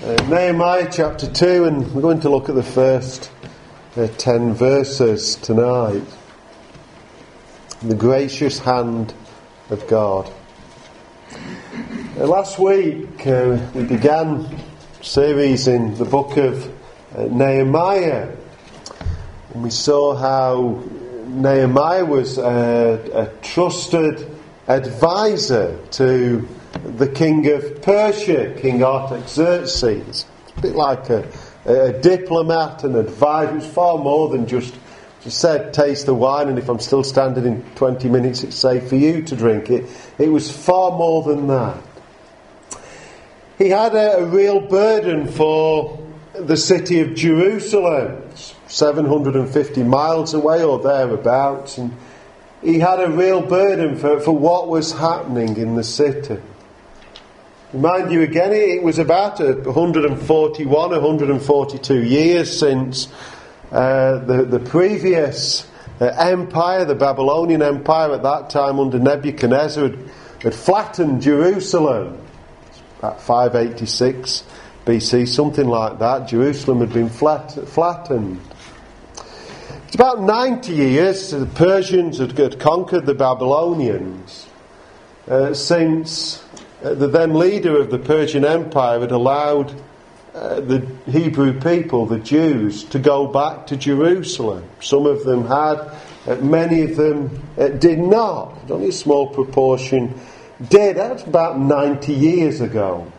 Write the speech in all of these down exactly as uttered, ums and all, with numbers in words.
Uh, Nehemiah chapter two, and we're going to look at the first uh, ten verses tonight. The gracious hand of God. Uh, last week uh, we began a series in the book of uh, Nehemiah, and we saw how Nehemiah was uh, a trusted advisor to the king of Persia, King Artaxerxes. A bit like a, a diplomat and advisor. It was far more than just, just said, taste the wine, and if I'm still standing in twenty minutes, it's safe for you to drink it. It was far more than that. He had a, a real burden for the city of Jerusalem, seven hundred fifty miles away or thereabouts, and he had a real burden for, for what was happening in the city. Remind you again, it was about one hundred forty-one, one hundred forty-two years since uh, the, the previous uh, empire, the Babylonian Empire at that time under Nebuchadnezzar, had, had flattened Jerusalem. About five eighty-six B C, something like that. Jerusalem had been flat, flattened. It's about ninety years the Persians had, had conquered the Babylonians uh, since uh, the then leader of the Persian Empire had allowed uh, the Hebrew people, the Jews, to go back to Jerusalem. Some of them had, uh, many of them uh, did not. Only a small proportion did. That was about ninety years ago.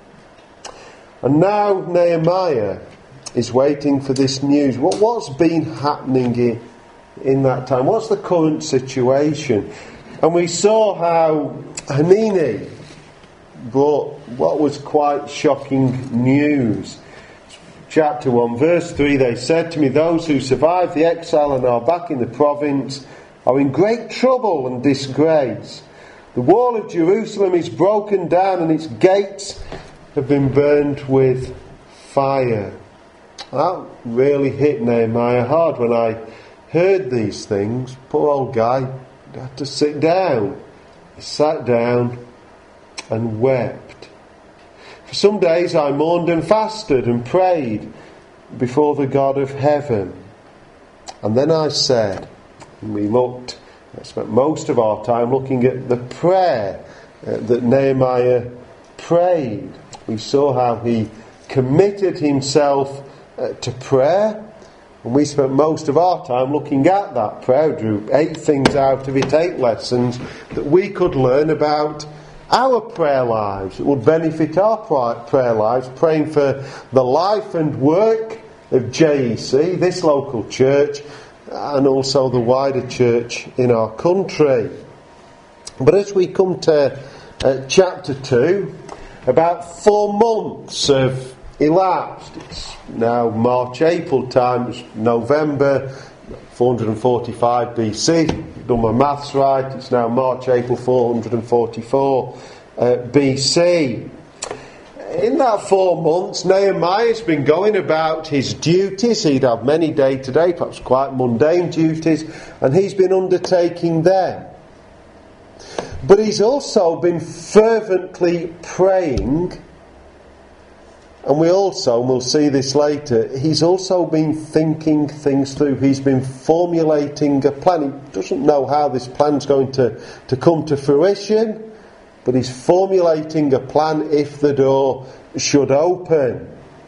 And now Nehemiah is waiting for this news. What, what's been happening in, in that time? What's the current situation? And we saw how Hanani brought what was quite shocking news. Chapter one, verse three, they said to me, those who survived the exile and are back in the province are in great trouble and disgrace. The wall of Jerusalem is broken down and its gates have been burned with fire. That really hit Nehemiah hard when I heard these things. Poor old guy had to sit down. He sat down and wept. For some days I mourned and fasted and prayed before the God of heaven. And then I said, and we looked, I spent most of our time looking at the prayer uh, that Nehemiah prayed. We saw how he committed himself uh, to prayer, and we spent most of our time looking at that prayer. Drew eight things out of it, eight lessons that we could learn about our prayer lives. It would benefit our prayer lives, praying for the life and work of J E C, this local church, and also the wider church in our country. But as we come to uh, chapter two, about four months have elapsed. It's now March, April time. It's November four forty-five B C. I've done my maths right. It's now March, April four forty-four uh, B C. In that four months, Nehemiah's been going about his duties. He'd have many day-to-day, perhaps quite mundane duties, and he's been undertaking them. But he's also been fervently praying, and we also, and we'll see this later, he's also been thinking things through. He's been formulating a plan. He doesn't know how this plan's going to, to come to fruition, but he's formulating a plan if the door should open.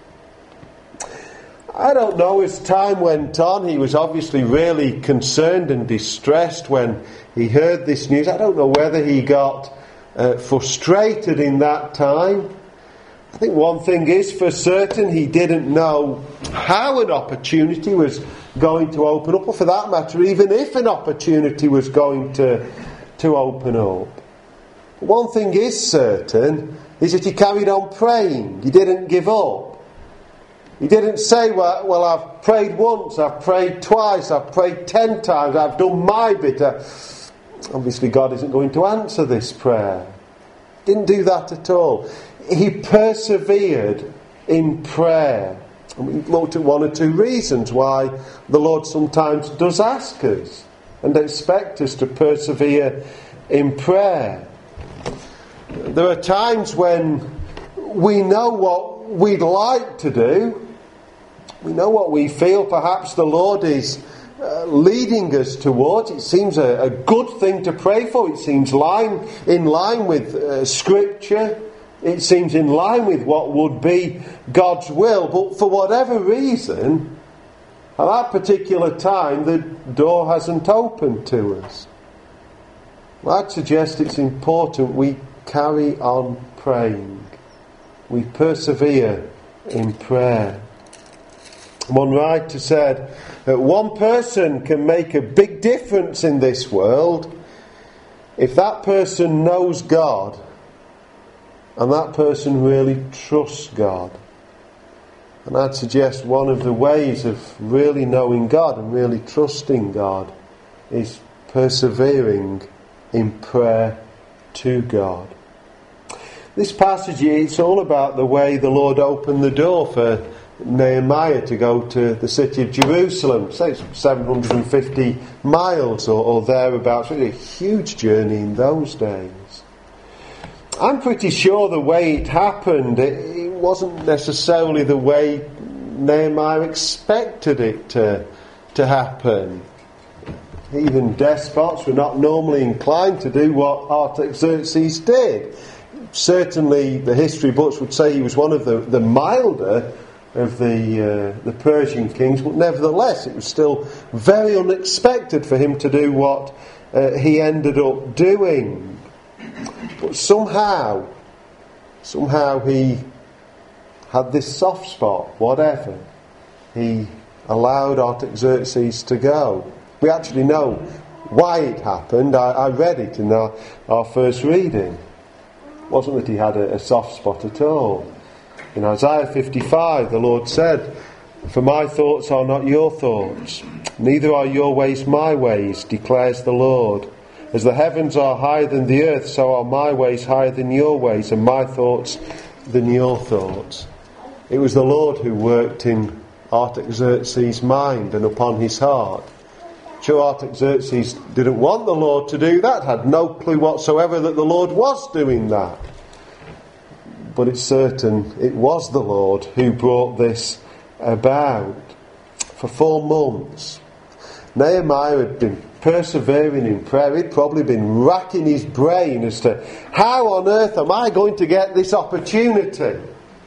I don't know, as time went on, he was obviously really concerned and distressed when he heard this news. I don't know whether he got uh, frustrated in that time. I think one thing is for certain, he didn't know how an opportunity was going to open up, or for that matter, even if an opportunity was going to, to open up. But one thing is certain, is that he carried on praying. He didn't give up. He didn't say, well, well, I've prayed once, I've prayed twice, I've prayed ten times, I've done my bit. Obviously, God isn't going to answer this prayer. Didn't do that at all. He persevered in prayer. And we looked at one or two reasons why the Lord sometimes does ask us and expect us to persevere in prayer. There are times when we know what what we'd like to do. We know what we feel perhaps the Lord is uh, leading us towards. It seems a, a good thing to pray for. It seems line, in line with uh, Scripture. It seems in line with what would be God's will. But for whatever reason, at that particular time, the door hasn't opened to us. Well, I'd suggest it's important we carry on praying. We persevere in prayer. One writer said that one person can make a big difference in this world if that person knows God and that person really trusts God. And I'd suggest one of the ways of really knowing God and really trusting God is persevering in prayer to God. This passage, it's all about the way the Lord opened the door for Nehemiah to go to the city of Jerusalem. Say it's seven hundred fifty miles or, or thereabouts. Really a huge journey in those days. I'm pretty sure the way it happened, it, it wasn't necessarily the way Nehemiah expected it to, to happen. Even despots were not normally inclined to do what Artaxerxes did. Certainly the history books would say he was one of the, the milder of the uh, the Persian kings, but nevertheless it was still very unexpected for him to do what uh, he ended up doing. But somehow, somehow he had this soft spot, whatever. He allowed Artaxerxes to go. We actually know why it happened. I, I read it in our, our first reading. It wasn't that he had a, a soft spot at all. In Isaiah fifty-five, the Lord said, "For my thoughts are not your thoughts, neither are your ways my ways, declares the Lord. As the heavens are higher than the earth, so are my ways higher than your ways, and my thoughts than your thoughts." It was the Lord who worked in Artaxerxes' mind and upon his heart. Sure, Artaxerxes didn't want the Lord to do that, had no clue whatsoever that the Lord was doing that. But it's certain it was the Lord who brought this about. For four months, Nehemiah had been persevering in prayer. He'd probably been racking his brain as to how on earth am I going to get this opportunity?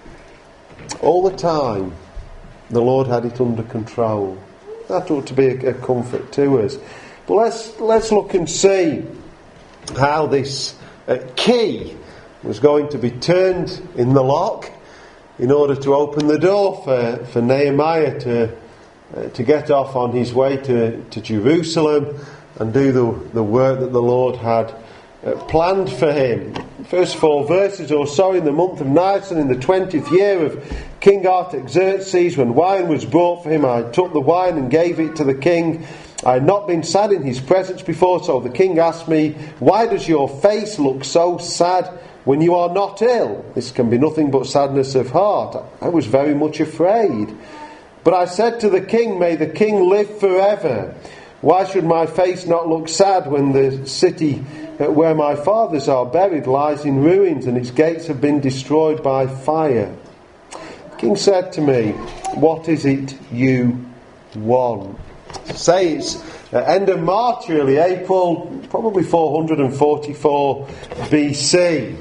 All the time, the Lord had it under control. That ought to be a, a comfort to us. But let's let's look and see how this uh, key was going to be turned in the lock in order to open the door for, for Nehemiah to uh, to get off on his way to, to Jerusalem and do the, the work that the Lord had uh, planned for him. First four verses or so: "In the month of Nisan, in the twentieth year of King Artaxerxes, when wine was brought for him, I took the wine and gave it to the king. I had not been sad in his presence before, so the king asked me, 'Why does your face look so sad when you are not ill?' This can be nothing but sadness of heart. I was very much afraid. But I said to the king, 'May the king live forever. Why should my face not look sad when the city where my fathers are buried lies in ruins and its gates have been destroyed by fire?' The king said to me, 'What is it you want?'" Say it's uh, end of March, early April, probably four hundred forty-four B C.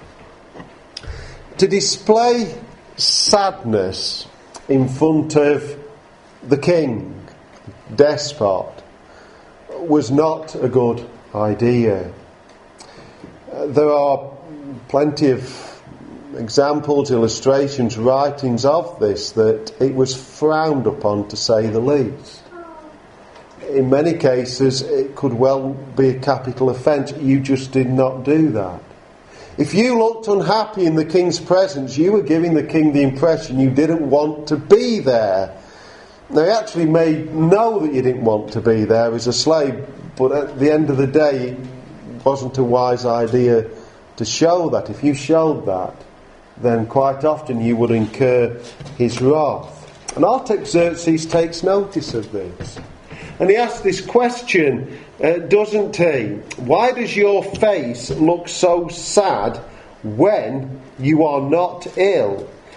To display sadness in front of the king, despot, was not a good idea. Uh, there are plenty of examples, illustrations, writings of this, that it was frowned upon, to say the least. In many cases, it could well be a capital offence. You just did not do that. If you looked unhappy in the king's presence, you were giving the king the impression you didn't want to be there. Now, he actually may know that you didn't want to be there as a slave, but at the end of the day, it wasn't a wise idea to show that. If you showed that, then quite often you would incur his wrath. And Artaxerxes takes notice of this. And he asks this question, uh, doesn't he? Why does your face look so sad when you are not ill?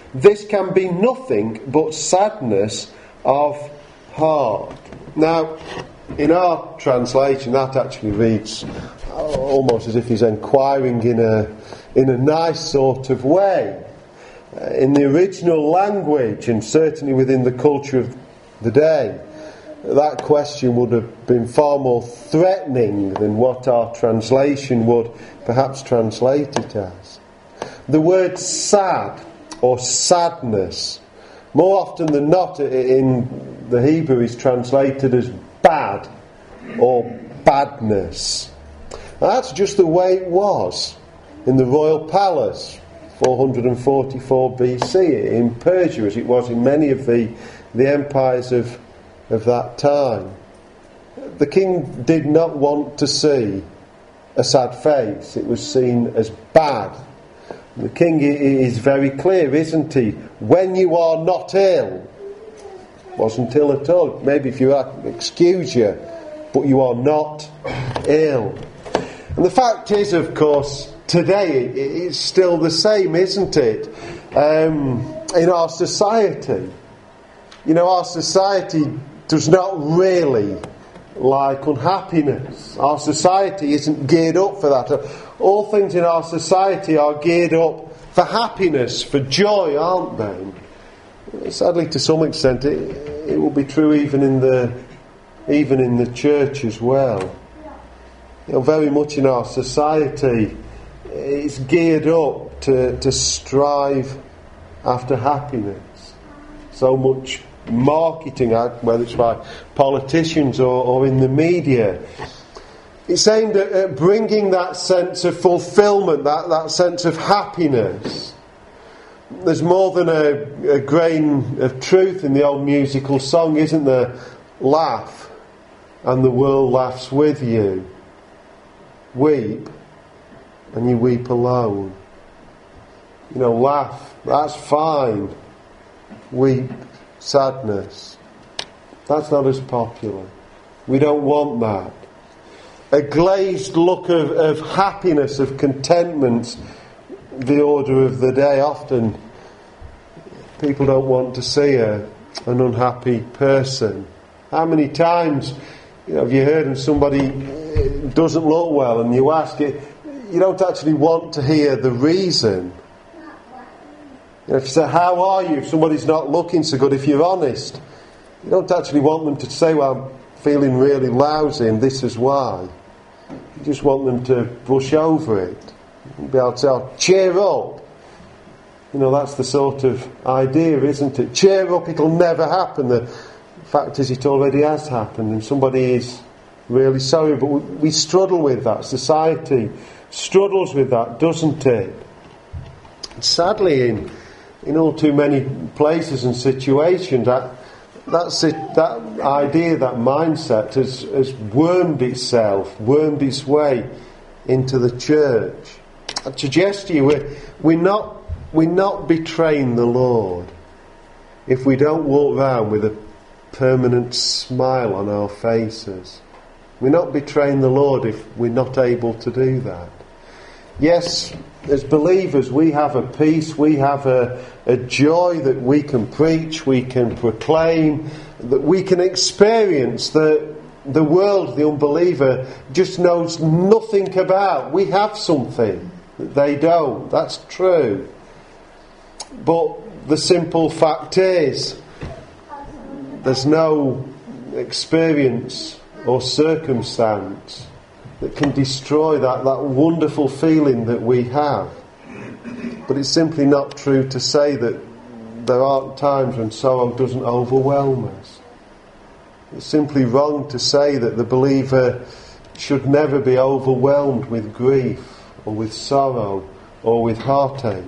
this can be nothing but sadness of heart. Now, in our translation, that actually reads almost as if he's inquiring in a in a nice sort of way. Uh, in the original language, and certainly within the culture of the day, that question would have been far more threatening than what our translation would perhaps translate it as. The word sad or sadness, more often than not in the Hebrew, is translated as bad or badness. And that's just the way it was in the royal palace, four hundred forty-four B C, in Persia, as it was in many of the, the empires of, of that time. The king did not want to see a sad face. It was seen as bad. The king is very clear, isn't he? When you are not ill, wasn't ill at all. Maybe if you are, excuse you, but you are not ill. And the fact is, of course, today it's still the same, isn't it? Um, in our society, you know, our society does not really like unhappiness. Our society isn't geared up for that. All things in our society are geared up for happiness, for joy, aren't they? Sadly, to some extent, it, it will be true even in the even in the church as well. You know, very much in our society, it's geared up to, to strive after happiness. So much marketing, whether it's by politicians or, or in the media, it's aimed at, at bringing that sense of fulfilment, that, that sense of happiness. There's more than a, a grain of truth in the old musical song, isn't there? Laugh, and the world laughs with you. Weep, and you weep alone. You know, laugh, that's fine. Weep, sadness, that's not as popular. We don't want that. A glazed look of, of happiness, of contentment, the order of the day. Often people don't want to see a, an unhappy person. How many times, you know, have you heard of somebody doesn't look well and you ask it, you don't actually want to hear the reason. You know, if you say, how are you? If somebody's not looking so good, if you're honest, you don't actually want them to say, well, I'm feeling really lousy and this is why. You just want them to brush over it. You'll be able to say, oh, cheer up. You know, that's the sort of idea, isn't it? Cheer up, it'll never happen. The fact is, it already has happened and somebody is really sorry. But we struggle with that. Society struggles with that, doesn't it? And sadly, in in all too many places and situations, that that's it, that idea, that mindset has, has wormed itself, wormed its way into the church. I suggest to you, we're, we're not we're not betraying the Lord if we don't walk around with a permanent smile on our faces. We're not betraying the Lord if we're not able to do that. Yes, as believers, we have a peace, we have a, a joy that we can preach, we can proclaim, that we can experience that the world, the unbeliever, just knows nothing about. We have something that they don't. That's true. But the simple fact is, there's no experience or circumstance that can destroy that, that wonderful feeling that we have. But it's simply not true to say that there aren't times when sorrow doesn't overwhelm us. It's simply wrong to say that the believer should never be overwhelmed with grief or with sorrow or with heartache.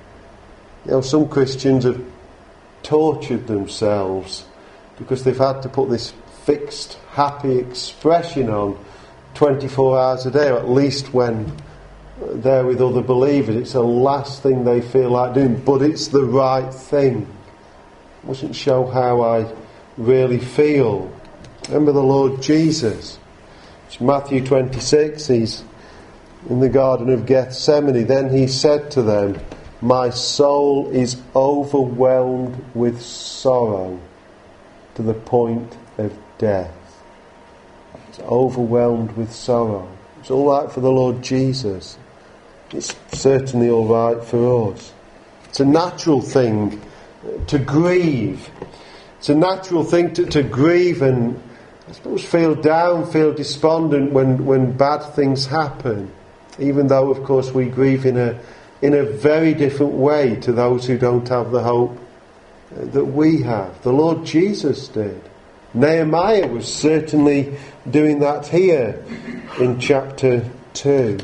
You know, some Christians have tortured themselves because they've had to put this fixed, happy expression on twenty-four hours a day, or at least when they're with other believers. It's the last thing they feel like doing, but it's the right thing. It mustn't show how I really feel. Remember the Lord Jesus. It's Matthew twenty-six, he's in the Garden of Gethsemane. Then he said to them, My soul is overwhelmed with sorrow to the point of death. It's overwhelmed with sorrow. It's all right for the Lord Jesus. It's certainly all right for us. It's a natural thing to grieve. It's a natural thing to, to grieve and, I suppose, feel down, feel despondent when, when bad things happen. Even though, of course, we grieve in a in a very different way to those who don't have the hope that we have. The Lord Jesus did. Nehemiah was certainly doing that here in chapter two.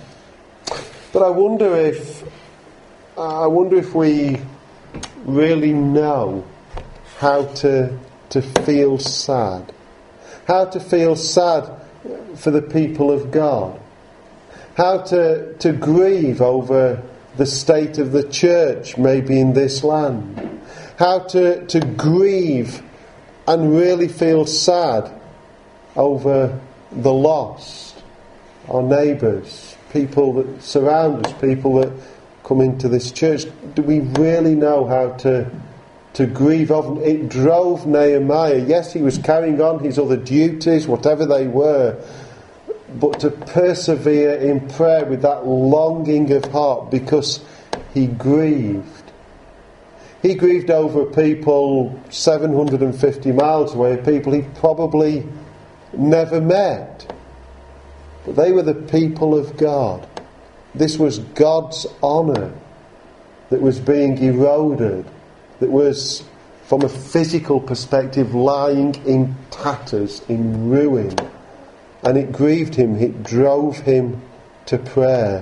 But I wonder if I wonder if we really know how to to feel sad. How to feel sad for the people of God. How to, to grieve over the state of the church maybe in this land. How to, to grieve and really feel sad over the lost, our neighbours, people that surround us, people that come into this church. Do we really know how to, to grieve over? It drove Nehemiah. Yes, he was carrying on his other duties, whatever they were, but to persevere in prayer with that longing of heart because he grieved. He grieved over people seven hundred fifty miles away, people he probably never met. But they were the people of God. This was God's honour that was being eroded, that was, from a physical perspective, lying in tatters, in ruin. And it grieved him, it drove him to prayer.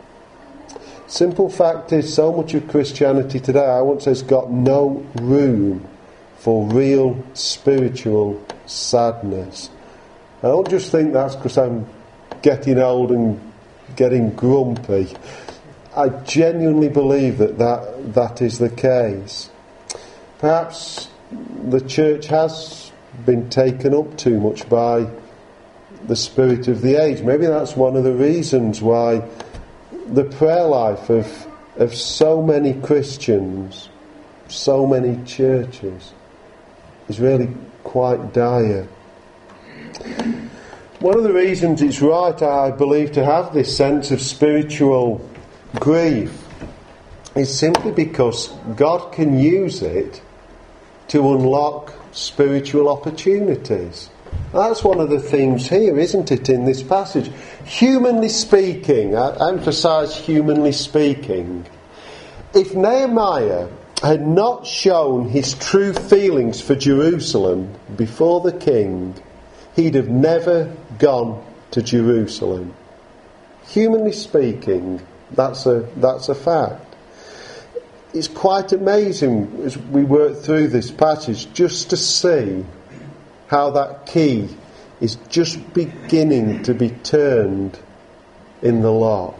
Simple fact is, so much of Christianity today, I would say, has got no room for real spiritual sadness. I don't just think that's because I'm getting old and getting grumpy. I genuinely believe that, that that is the case. Perhaps the church has been taken up too much by the spirit of the age. Maybe that's one of the reasons why the prayer life of of so many Christians, so many churches, is really quite dire. One of the reasons it's right, I believe, to have this sense of spiritual grief is simply because God can use it to unlock spiritual opportunities. That's one of the themes here, isn't it, in this passage? Humanly speaking, I emphasise humanly speaking, if Nehemiah had not shown his true feelings for Jerusalem before the king, he'd have never gone to Jerusalem. Humanly speaking, that's a that's a fact. It's quite amazing as we work through this passage just to see how that key is just beginning to be turned in the lock.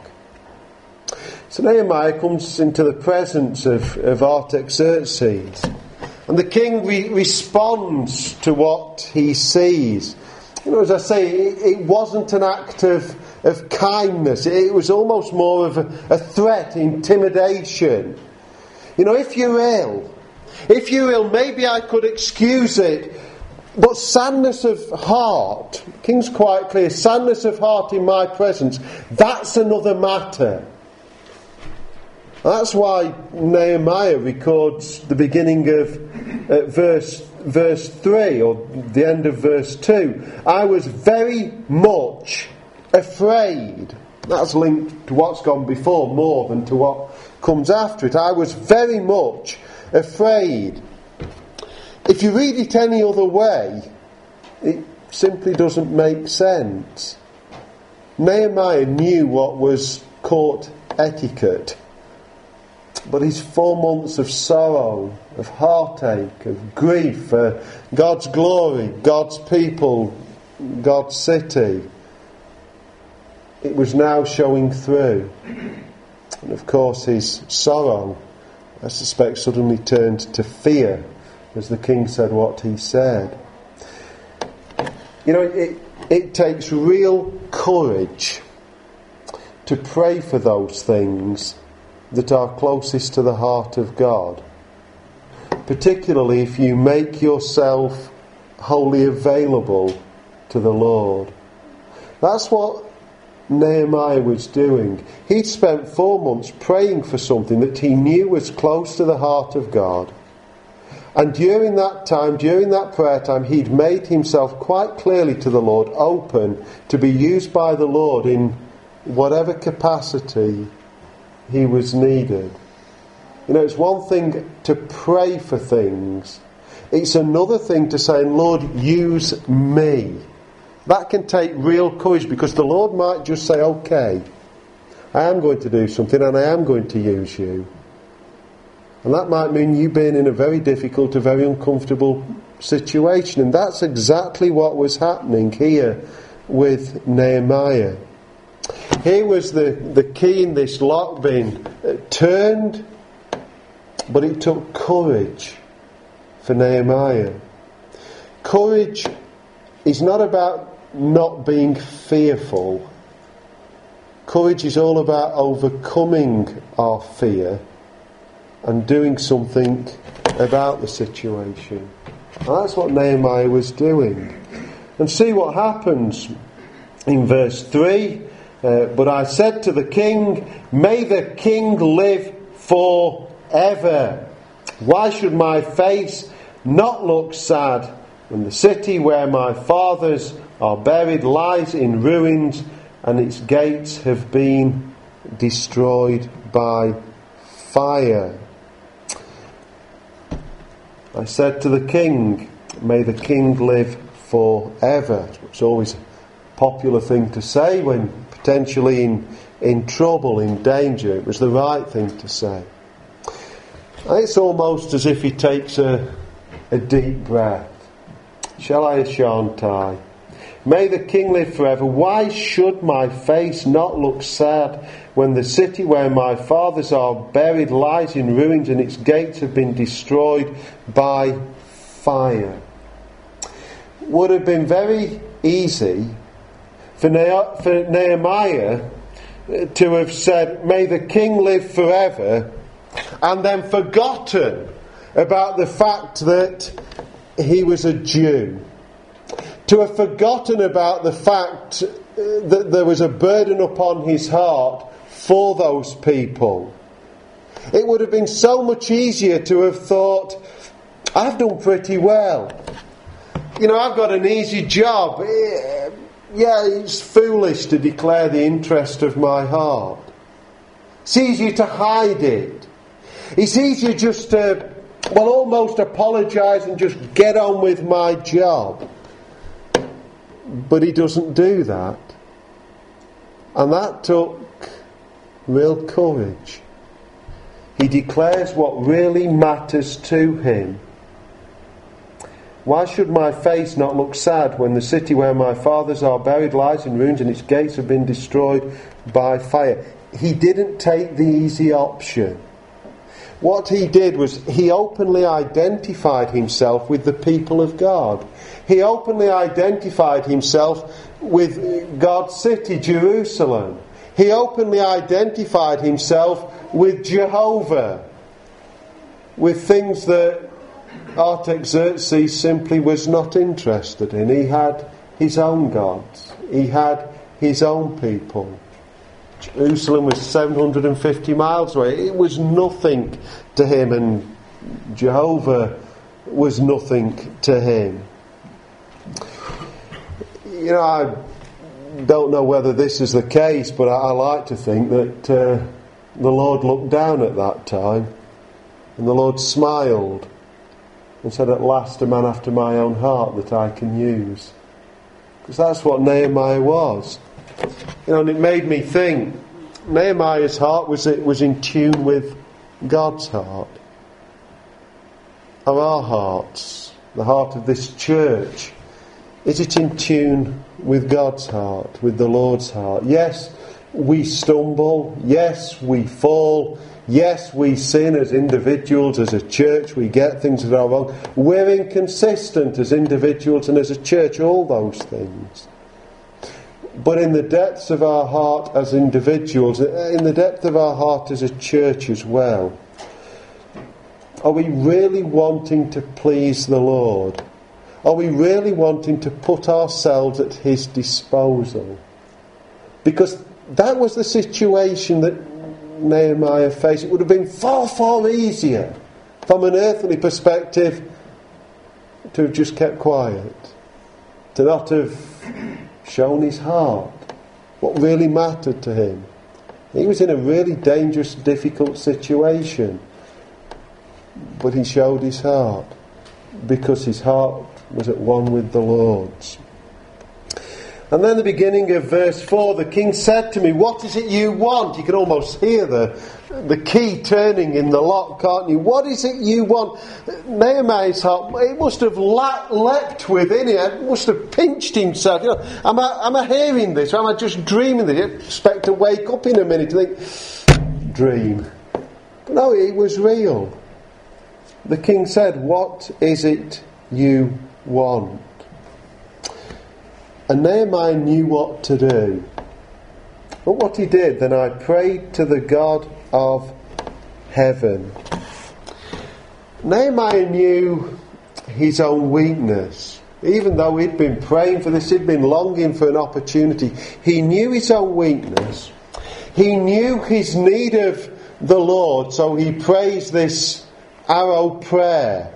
So Nehemiah comes into the presence of, of Artaxerxes, and the king re- responds to what he sees. You know, as I say, it, it wasn't an act of, of kindness. It was almost more of a, a threat, intimidation. You know, if you're ill, if you're ill, maybe I could excuse it. But sadness of heart, the King's quite clear, sadness of heart in my presence, that's another matter. That's why Nehemiah records the beginning of uh, verse verse three, or the end of verse two. I was very much afraid. That's linked to what's gone before more than to what comes after it. I was very much afraid. If you read it any other way, it simply doesn't make sense. Nehemiah knew what was court etiquette, but his four months of sorrow, of heartache, of grief for God's glory, God's people, God's city, it was now showing through. And of course his sorrow, I suspect, suddenly turned to fear as the king said what he said. You know, it, it takes real courage to pray for those things that are closest to the heart of God. Particularly if you make yourself wholly available to the Lord. That's what Nehemiah was doing. He'd spent four months praying for something that he knew was close to the heart of God. And during that time, during that prayer time, he'd made himself quite clearly to the Lord, open to be used by the Lord in whatever capacity he was needed. You know, it's one thing to pray for things. It's another thing to say, Lord, use me. That can take real courage, because the Lord might just say, okay, I am going to do something and I am going to use you. And that might mean you being in a very difficult, a very uncomfortable situation. And that's exactly what was happening here with Nehemiah. Here was the, the key in this lock being turned, but it took courage for Nehemiah. Courage is not about not being fearful. Courage is all about overcoming our fear and doing something about the situation. And that's what Nehemiah was doing. And see what happens in verse three. Uh, but I said to the king, may the king live forever. Why should my face not look sad when the city where my fathers are buried lies in ruins and its gates have been destroyed by fire? I said to the king, may the king live forever. It's always a popular thing to say when potentially in, in trouble, in danger. It was the right thing to say. It's almost as if he takes a, a deep breath. Shall I or shan't I? May the king live forever. Why should my face not look sad when the city where my fathers are buried lies in ruins and its gates have been destroyed by fire? Would have been very easy for, ne- for Nehemiah to have said, may the king live forever, and then forgotten about the fact that he was a Jew. To have forgotten about the fact that there was a burden upon his heart for those people. It would have been so much easier to have thought, I've done pretty well. You know, I've got an easy job. Yeah, it's foolish to declare the interest of my heart. It's easier to hide it. It's easier just to, well, almost apologise and just get on with my job. But he doesn't do that. And that took real courage. He declares what really matters to him. Why should my face not look sad when the city where my fathers are buried lies in ruins and its gates have been destroyed by fire? He didn't take the easy option. What he did was he openly identified himself with the people of God. He openly identified himself with God's city, Jerusalem. He openly identified himself with Jehovah, with things that Artaxerxes simply was not interested in. He had his own gods. He had his own people. Jerusalem was seven hundred fifty miles away. It was nothing to him, and Jehovah was nothing to him. You know, I don't know whether this is the case, but I, I like to think that uh, the Lord looked down at that time, and the Lord smiled and said, at last a man after my own heart that I can use. Because that's what Nehemiah was. You know, and it made me think, Nehemiah's heart was it was in tune with God's heart. Are our hearts, the heart of this church, is it in tune with God's heart, with the Lord's heart? Yes, we stumble. Yes, we fall. Yes, we sin as individuals, as a church. We get things that are wrong. We're inconsistent as individuals and as a church, all those things. but in the depths of our heart as individuals, in the depth of our heart as a church as well, are we really wanting to please the Lord? Are we really wanting to put ourselves at his disposal? Because that was the situation that Nehemiah faced. It would have been far, far easier from an earthly perspective to have just kept quiet, to not have shown his heart, what really mattered to him. He was in a really dangerous, difficult situation, but he showed his heart because his heart was at one with the Lord's. And then the beginning of verse four, the king said to me, "What is it you want?" You can almost hear the, the key turning in the lock, can't you? What is it you want? Nehemiah's heart, it must have le- leapt within him. It must have pinched himself. You know, am I, am I hearing this? Or am I just dreaming this? You expect to wake up in a minute and think, dream. But no, it was real. The king said, "What is it you want?" And Nehemiah knew what to do. But what he did, then I prayed to the God of heaven. Nehemiah knew his own weakness. Even though he'd been praying for this, he'd been longing for an opportunity. He knew his own weakness. He knew his need of the Lord, so he prays this arrow prayer.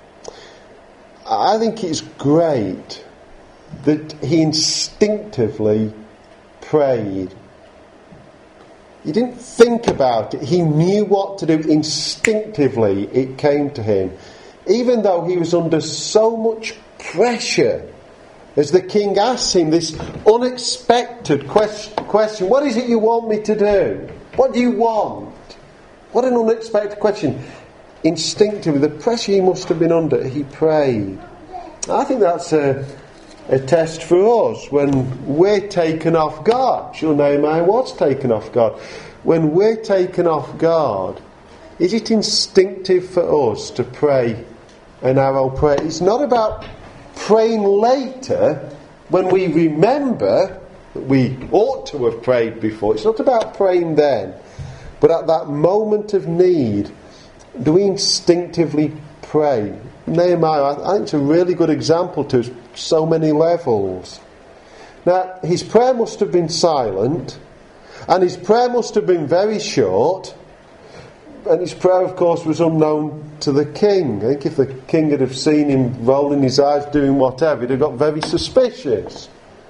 I think it's great that he instinctively prayed. He didn't think about it. He knew what to do. Instinctively it came to him. Even though he was under so much pressure as the king asked him this unexpected question. What is it you want me to do? What do you want? What an unexpected question. Instinctively, the pressure he must have been under, he prayed. I think that's a A test for us when we're taken off guard. Sure, Nehemiah was taken off guard. When we're taken off guard, is it instinctive for us to pray an arrow prayer? It's not about praying later when we remember that we ought to have prayed before. It's not about praying then. But at that moment of need, do we instinctively pray? Nehemiah, I think it's a really good example to so many levels. Now, his prayer must have been silent, and his prayer must have been very short, and his prayer, of course, was unknown to the king. I think if the king had have seen him rolling his eyes, doing whatever, he'd have got very suspicious.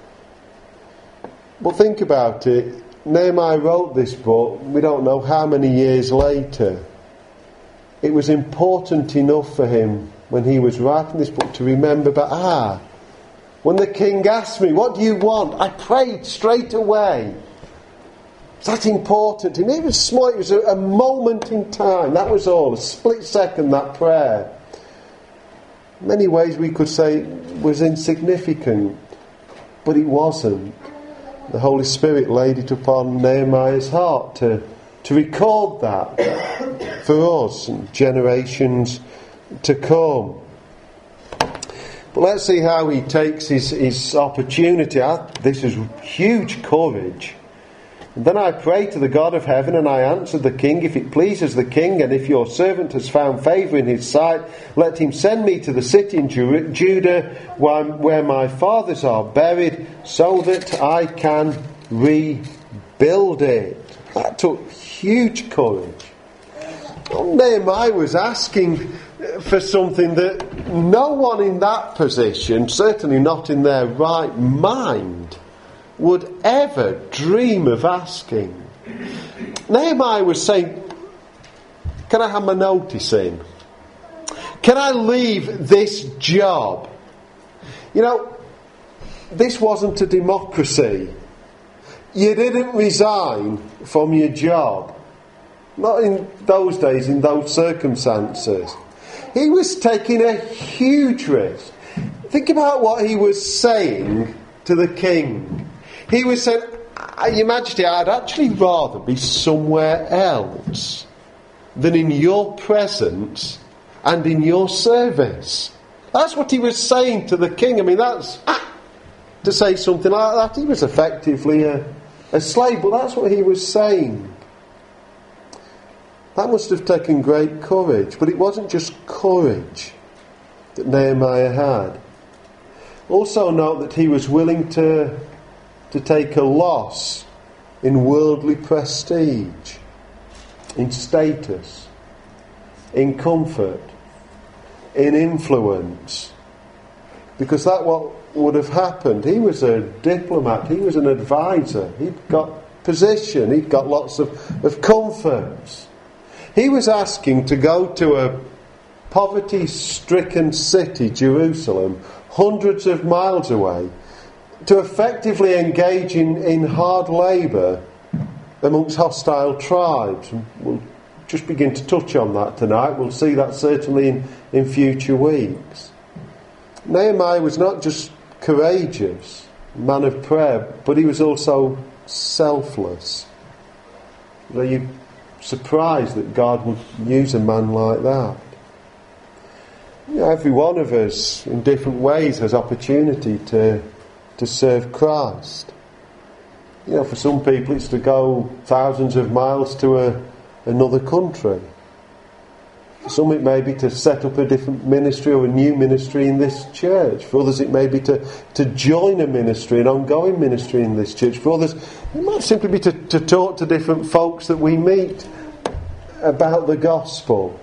But think about it. Nehemiah wrote this book, we don't know how many years later. It was important enough for him when he was writing this book to remember, but ah, when the king asked me, "What do you want?" I prayed straight away. Is that important? And it was small, it was a, a moment in time, that was all, a split second, that prayer. In many ways we could say it was insignificant, but it wasn't. The Holy Spirit laid it upon Nehemiah's heart to, to record that for us and generations to come. But let's see how he takes his, his opportunity. This is huge courage. And then I prayed to the God of heaven, and I answered the king, "If it pleases the king, and if your servant has found favour in his sight, let him send me to the city in Judah where my fathers are buried, so that I can rebuild it." That took huge courage. Nehemiah was asking for something that no one in that position, certainly not in their right mind, would ever dream of asking. Nehemiah was saying, "Can I have my notice in? Can I leave this job?" You know, this wasn't a democracy. You didn't resign from your job. Not in those days, in those circumstances. He was taking a huge risk. Think about what he was saying to the king. He was saying, "Your Majesty, I'd actually rather be somewhere else than in your presence and in your service." That's what he was saying to the king. I mean, that's to say something like that. He was effectively a, a slave, but that's what he was saying. That must have taken great courage, but it wasn't just courage that Nehemiah had. Also note that he was willing to, to take a loss in worldly prestige, in status, in comfort, in influence, because that what would have happened. He was a diplomat, he was an advisor, he'd got position, he'd got lots of, of comforts. He was asking to go to a poverty-stricken city, Jerusalem, hundreds of miles away, to effectively engage in, in hard labour amongst hostile tribes. And we'll just begin to touch on that tonight. We'll see that certainly in, in future weeks. Nehemiah was not just courageous, a man of prayer, but he was also selfless. Are you surprised that God would use a man like that? You know, every one of us in different ways has opportunity to to serve Christ. You know, for some people it's to go thousands of miles to a, another country. For some it may be to set up a different ministry or a new ministry in this church. For others it may be to, to join a ministry, an ongoing ministry in this church. For others it might simply be to, to talk to different folks that we meet about the gospel.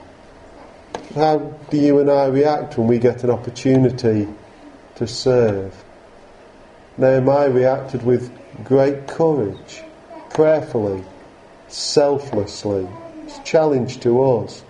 How do you and I react when we get an opportunity to serve? Nehemiah reacted with great courage, prayerfully, selflessly. It's a challenge to us.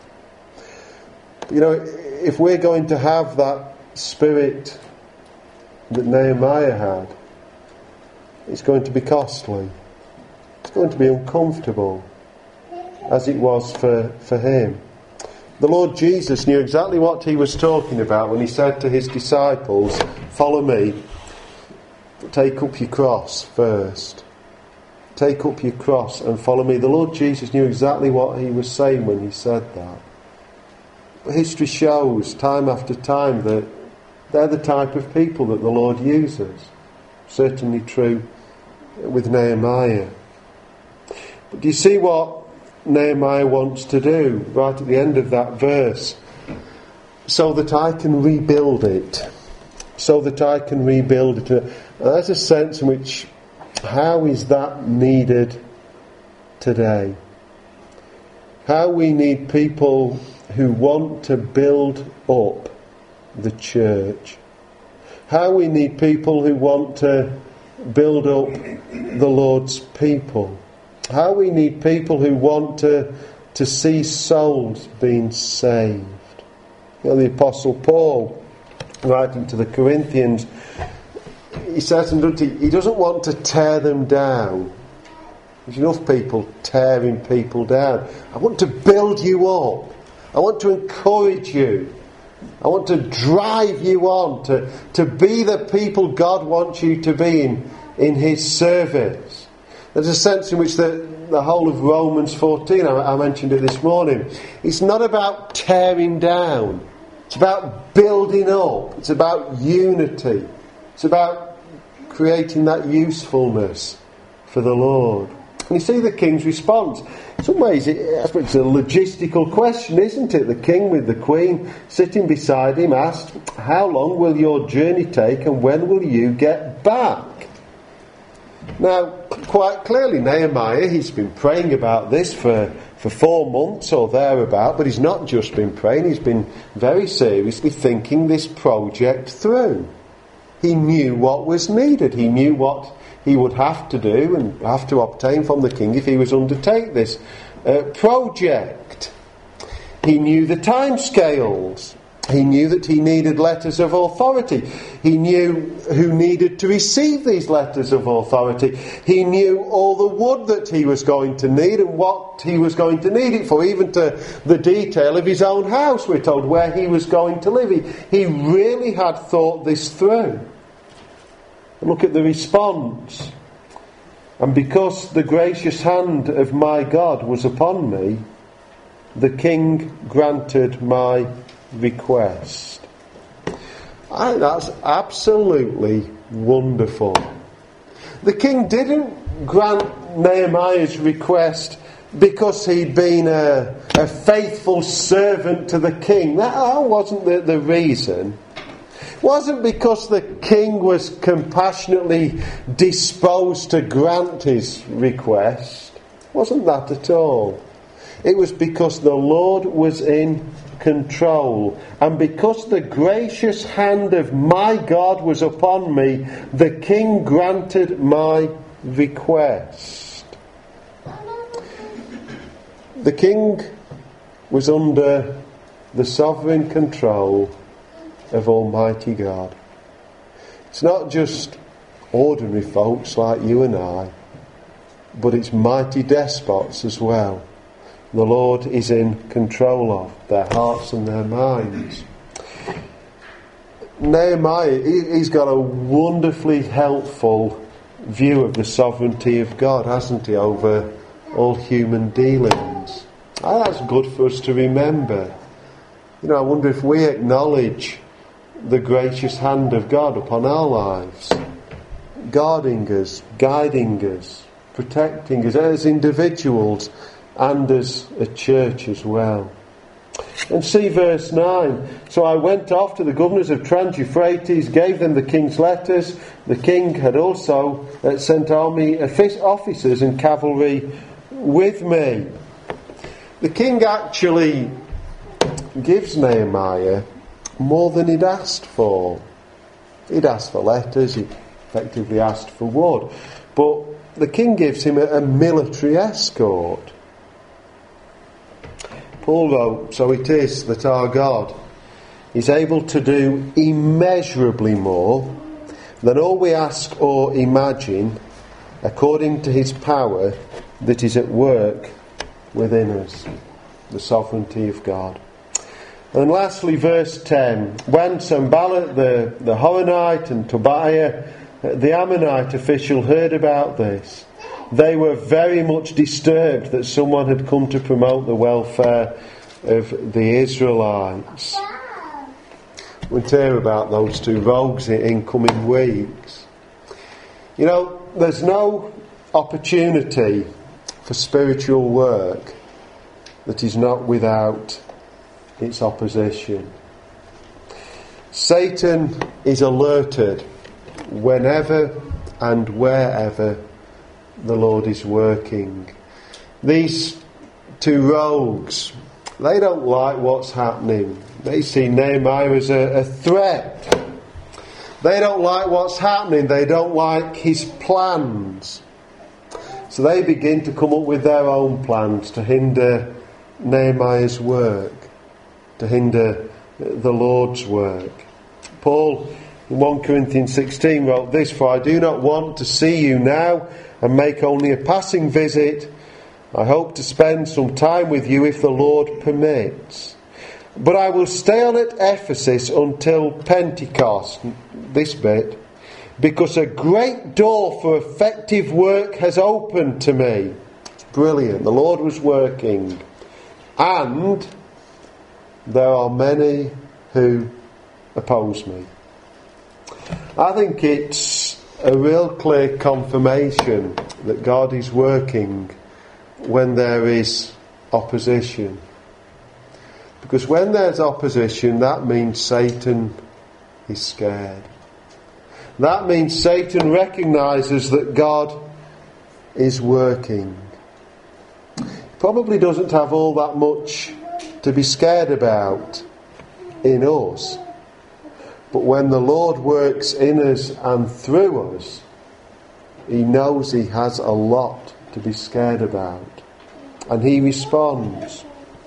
You know, if we're going to have that spirit that Nehemiah had, it's going to be costly. It's going to be uncomfortable, as it was for, for him. The Lord Jesus knew exactly what he was talking about when he said to his disciples, "Follow me, but take up your cross first. Take up your cross and follow me." The Lord Jesus knew exactly what he was saying when he said that. But history shows time after time that they're the type of people that the Lord uses. Certainly true with Nehemiah. But do you see what Nehemiah wants to do right at the end of that verse? So that I can rebuild it. So that I can rebuild it. And there's a sense in which, how is that needed today? How we need people who want to build up the church. How we need people who want to build up the Lord's people. How we need people who want to, to see souls being saved. You know, the Apostle Paul, writing to the Corinthians, he says, and he doesn't want to tear them down. There's enough people tearing people down. I want to build you up. I want to encourage you. I want to drive you on to, to be the people God wants you to be in, in his service. There's a sense in which the, the whole of Romans fourteen, I, I mentioned it this morning, it's not about tearing down. It's about building up. It's about unity. It's about creating that usefulness for the Lord. And you see the king's response. In some ways, it, I suppose it's a logistical question, isn't it? The king with the queen sitting beside him asked, "How long will your journey take and when will you get back?" Now, quite clearly, Nehemiah, he's been praying about this for, for four months or thereabout, but he's not just been praying, he's been very seriously thinking this project through. He knew what was needed. He knew what he would have to do and have to obtain from the king if he was to undertake this uh, project. He knew the timescales. He knew that he needed letters of authority. He knew who needed to receive these letters of authority. He knew all the wood that he was going to need and what he was going to need it for, even to the detail of his own house, we're told, where he was going to live. He, he really had thought this through. Look at the response. "And because the gracious hand of my God was upon me, the king granted my request." I think that's absolutely wonderful. The king didn't grant Nehemiah's request because he'd been a, a faithful servant to the king. That wasn't the, the reason. It wasn't because the king was compassionately disposed to grant his request. It wasn't that at all. It was because the Lord was in control, and because the gracious hand of my God was upon me, the king granted my request. The king was under the sovereign control of Almighty God. It's not just ordinary folks like you and I, but it's mighty despots as well. The Lord is in control of their hearts and their minds. Nehemiah, he's got a wonderfully helpful view of the sovereignty of God, hasn't he, over all human dealings. And that's good for us to remember. You know, I wonder if we acknowledge the gracious hand of God upon our lives, guarding us, guiding us, protecting us as individuals and as a church as well. And see verse nine. So I went off to the governors of Trans-Euphrates, gave them the king's letters. The king had also uh, sent army officers and cavalry with me. The king actually gives Nehemiah more than he'd asked for. He'd asked for letters, he effectively asked for wood. But the king gives him a, a military escort. Paul wrote, so it is that our God is able to do immeasurably more than all we ask or imagine, according to his power that is at work within us. The sovereignty of God. And lastly, verse ten. When Sanballat the, the Horonite and Tobiah the Ammonite official heard about this, they were very much disturbed that someone had come to promote the welfare of the Israelites. We'll hear about those two rogues in coming weeks. You know, there's no opportunity for spiritual work that is not without its opposition. Satan is alerted whenever and wherever the Lord is working. These two rogues, they don't like what's happening. They see Nehemiah as a, a threat. They don't like what's happening. They don't like his plans. So they begin to come up with their own plans to hinder Nehemiah's work, to hinder the Lord's work. Paul in First Corinthians sixteen wrote this, for I do not want to see you now and make only a passing visit. I hope to spend some time with you if the Lord permits. But I will stay on at Ephesus until Pentecost, this bit, because a great door for effective work has opened to me. It's brilliant. The Lord was working. And there are many who oppose me. I think it's a real clear confirmation that God is working when there is opposition. Because when there's opposition, that means Satan is scared. That means Satan recognises that God is working. He probably doesn't have all that much to be scared about in us. But when the Lord works in us and through us, he knows he has a lot to be scared about. And he responds.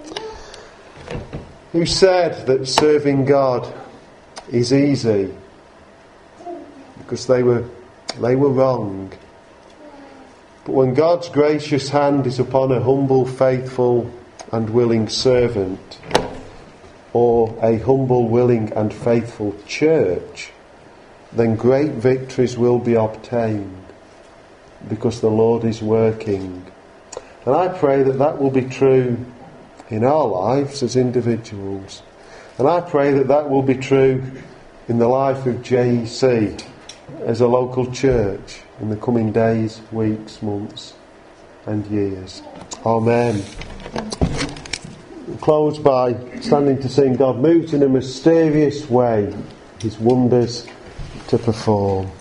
Who said that serving God is easy? Because they were they were wrong. But when God's gracious hand is upon a humble, faithful and willing servant, or a humble, willing and faithful church, then great victories will be obtained because the Lord is working. And I pray that that will be true in our lives as individuals. And I pray that that will be true in the life of J E C as a local church in the coming days, weeks, months and years. Amen. We'll close by standing to sing God moves in a mysterious way, his wonders to perform.